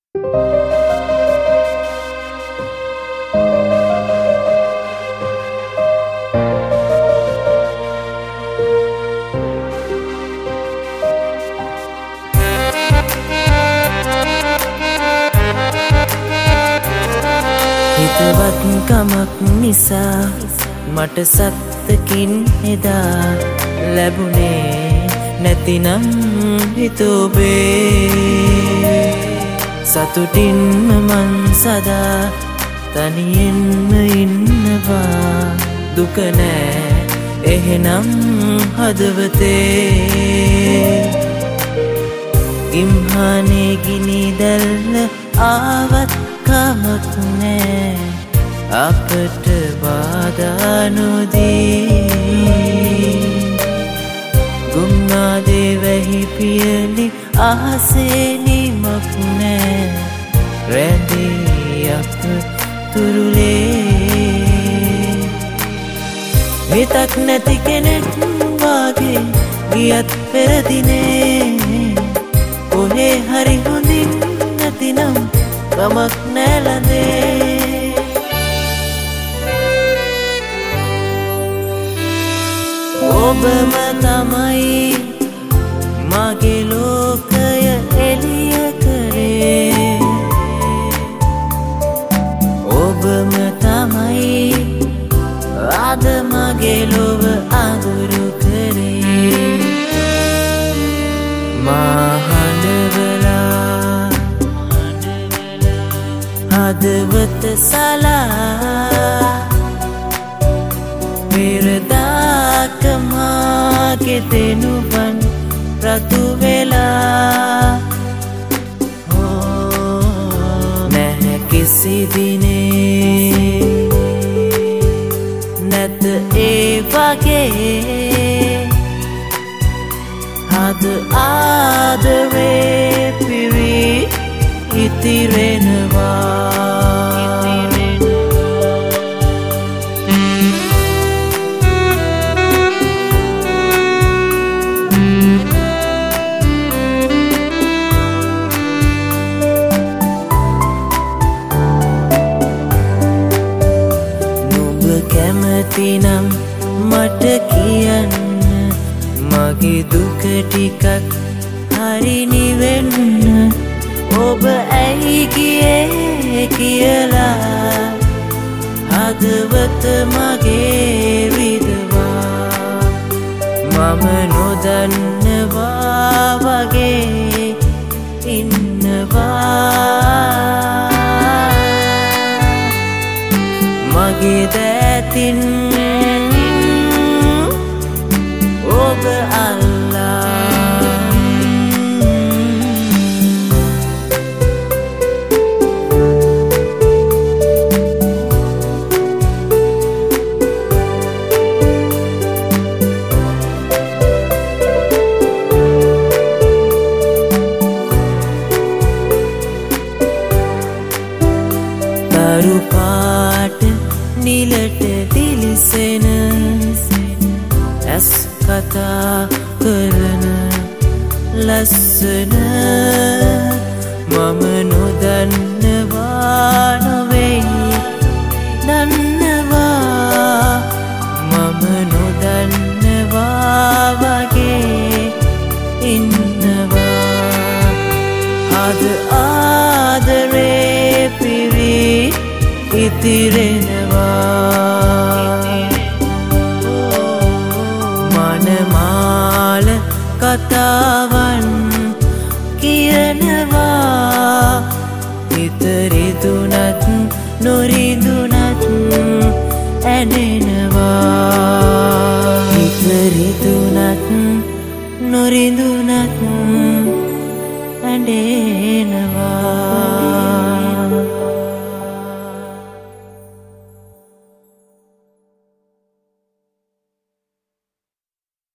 හිතවත්කමක් නිසා මට සත්තකින් එදා ලැබුණේ නැතිනම් හිතෝබේ සතුටින්ම මන් සදා තනියෙන්ම ඉන්නවා දුක නෑ එහෙනම් හදවතේ ඉම්හානේ ගිනි දැල්ල ආවත් කමක් නෑ අපට බාධා නොදී ගුම්නාදේ වැහි පියලි අහසේ නිමක් නෑ රැඳී අප තුරුලේ හිතක් නැති කෙනෙක් වාගේ ගියත් පෙරදිනේ කොහේ හරි හොඳින් නැතිනම් කමක් නැලඳේ ඔබම තමයි මගේ ලෝකය එළිය කරේ ඔබම තමයි අද මගේ ලොව අඳුරු කරේ මහඬවලා හදවත සලා පෙරදාක මාගේ දෙනුවන් රතු වෙලා නැහැ කිසි දිනේ නැත ඒ වගේ හද ආදරේ පිරි ඉතිරෙනවා කැමතිනම් මට කියන්න මගේ දුක ටිකක් හරි නිවෙන්න ඔබ ඇයි ගියේ කියලා හදවත මගේ රිදවා මම නොදන්නවා වගේ ඉන්නවා මගේ දැතින් ඔබ අල්ලා දරු පාට නිලට දිලිසෙන ඇස් කතා කරන ලස්සන මම නොදන්නවා නොවෙයි දන්නවා මම නොදන්නවා වගේ ඉන්නවා අද ආදරේ පිරි ඉතිරෙනවා මනමාල කතාවන් කියනවා හිත රිදුනත් නොරිදුනත් ඇනෙනවා හිත රිදුනත් නොරිදුනත් ඇඬෙනවා